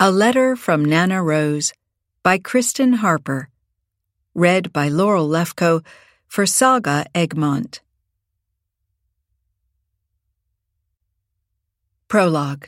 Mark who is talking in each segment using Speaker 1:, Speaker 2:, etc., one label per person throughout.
Speaker 1: A Letter from Nana Rose by Kristen Harper. Read by Laurel Lefko for Saga Egmont. Prologue.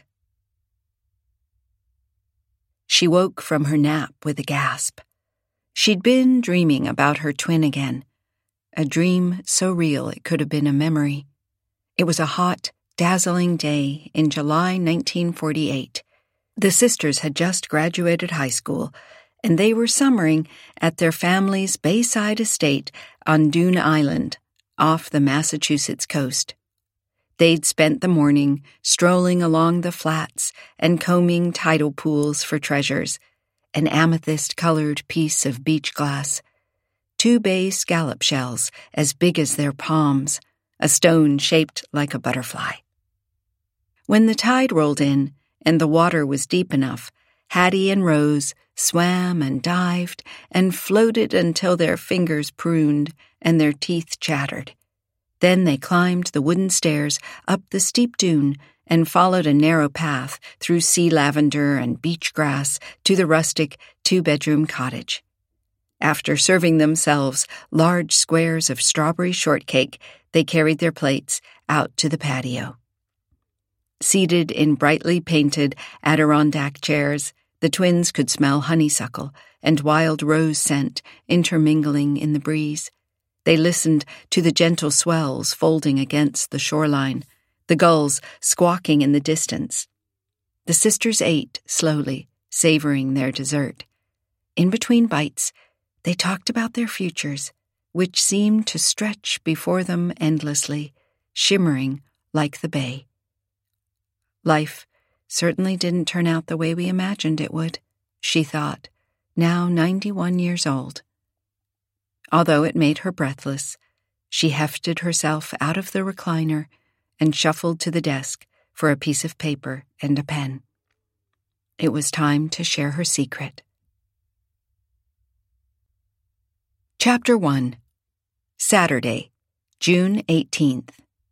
Speaker 1: She woke from her nap with a gasp. She'd been dreaming about her twin again, a dream so real it could have been a memory. It was a hot, dazzling day in July 1948. The sisters had just graduated high school, and they were summering at their family's Bayside estate on Dune Island, off the Massachusetts coast. They'd spent the morning strolling along the flats and combing tidal pools for treasures, an amethyst-colored piece of beach glass, 2 bay scallop shells as big as their palms, a stone shaped like a butterfly. When the tide rolled in and the water was deep enough, Hattie and Rose swam and dived and floated until their fingers pruned and their teeth chattered. Then they climbed the wooden stairs up the steep dune and followed a narrow path through sea lavender and beach grass to the rustic 2-bedroom cottage. After serving themselves large squares of strawberry shortcake, they carried their plates out to the patio. Seated in brightly painted Adirondack chairs, the twins could smell honeysuckle and wild rose scent intermingling in the breeze. They listened to the gentle swells folding against the shoreline, the gulls squawking in the distance. The sisters ate slowly, savoring their dessert. In between bites, they talked about their futures, which seemed to stretch before them endlessly, shimmering like the bay. Life certainly didn't turn out the way we imagined it would, she thought, now 91 years old. Although it made her breathless, she hefted herself out of the recliner and shuffled to the desk for a piece of paper and a pen. It was time to share her secret. Chapter 1. Saturday, June 18th.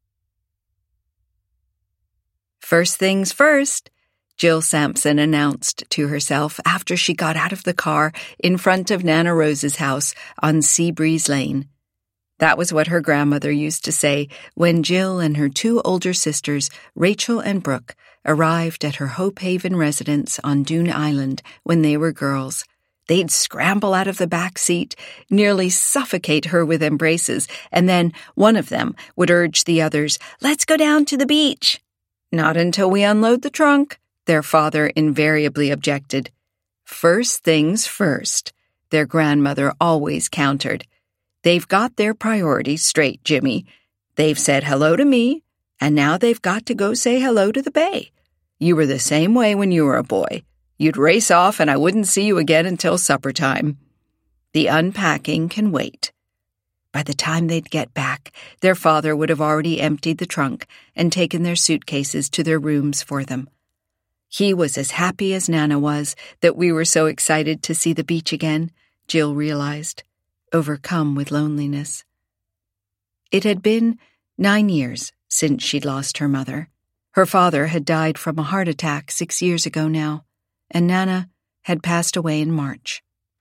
Speaker 1: First things first, Jill Sampson announced to herself after she got out of the car in front of Nana Rose's house on Seabreeze Lane. That was what her grandmother used to say when Jill and her 2 older sisters, Rachel and Brooke, arrived at her Hope Haven residence on Dune Island when they were girls. They'd scramble out of the back seat, nearly suffocate her with embraces, and then one of them would urge the others, "Let's go down to the beach." "Not until we unload the trunk," their father invariably objected. "First things first," their grandmother always countered. "They've got their priorities straight, Jimmy. They've said hello to me, and now they've got to go say hello to the bay. You were the same way when you were a boy. You'd race off and I wouldn't see you again until supper time. The unpacking can wait." By the time they'd get back, their father would have already emptied the trunk and taken their suitcases to their rooms for them. He was as happy as Nana was that we were so excited to see the beach again, Jill realized, overcome with loneliness. It had been 9 years since she'd lost her mother. Her father had died from a heart attack 6 years ago now, and Nana had passed away in March.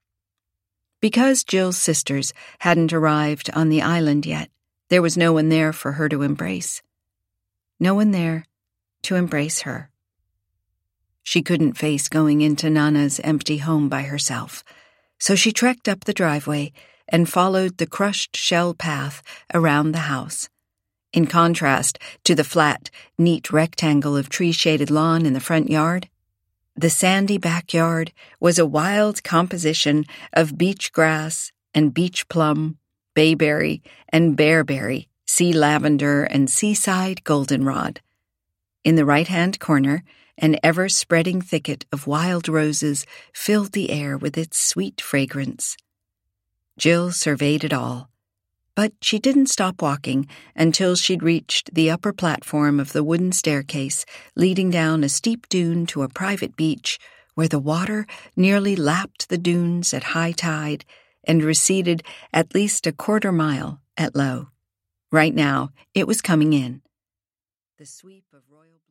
Speaker 1: Because Jill's sisters hadn't arrived on the island yet, there was no one there for her to embrace. No one there to embrace her. She couldn't face going into Nana's empty home by herself, so she trekked up the driveway and followed the crushed shell path around the house. In contrast to the flat, neat rectangle of tree-shaded lawn in the front yard, the sandy backyard was a wild composition of beach grass and beach plum, bayberry and bearberry, sea lavender and seaside goldenrod. In the right-hand corner, an ever-spreading thicket of wild roses filled the air with its sweet fragrance. Jill surveyed it all, but she didn't stop walking until she'd reached the upper platform of the wooden staircase leading down a steep dune to a private beach where the water nearly lapped the dunes at high tide and receded at least a quarter mile at low. Right now, it was coming in. The sweep of royal